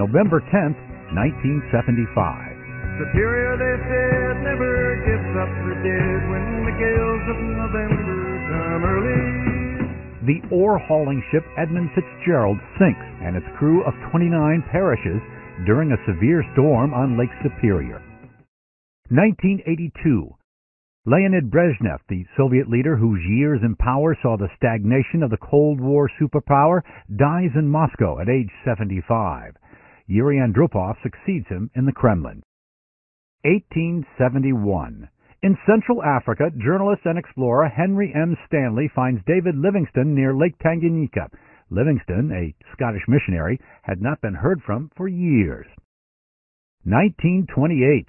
November 10th, 1975. Superior, they said, never gives up the dead when the gales of November come early. The ore-hauling ship Edmund Fitzgerald sinks, and its crew of 29 perishes during a severe storm on Lake Superior. 1982. Leonid Brezhnev, the Soviet leader whose years in power saw the stagnation of the Cold War superpower, dies in Moscow at age 75. Yuri Andropov succeeds him in the Kremlin. 1871. In Central Africa, journalist and explorer Henry M. Stanley finds David Livingstone near Lake Tanganyika. Livingstone, a Scottish missionary, had not been heard from for years. 1928.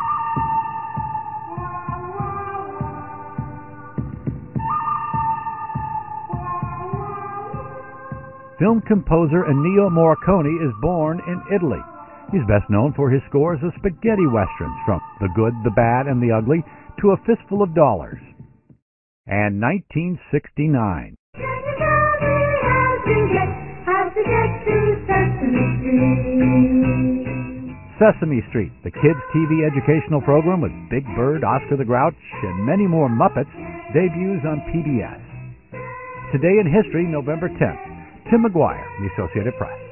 Film composer Ennio Morricone is born in Italy. He's best known for his scores of spaghetti westerns, from The Good, the Bad, and the Ugly to A Fistful of Dollars. And 1969. Sesame Street, the kids' TV educational program with Big Bird, Oscar the Grouch, and many more Muppets, debuts on PBS. Today in History, November 10th. Tim McGuire, The Associated Press.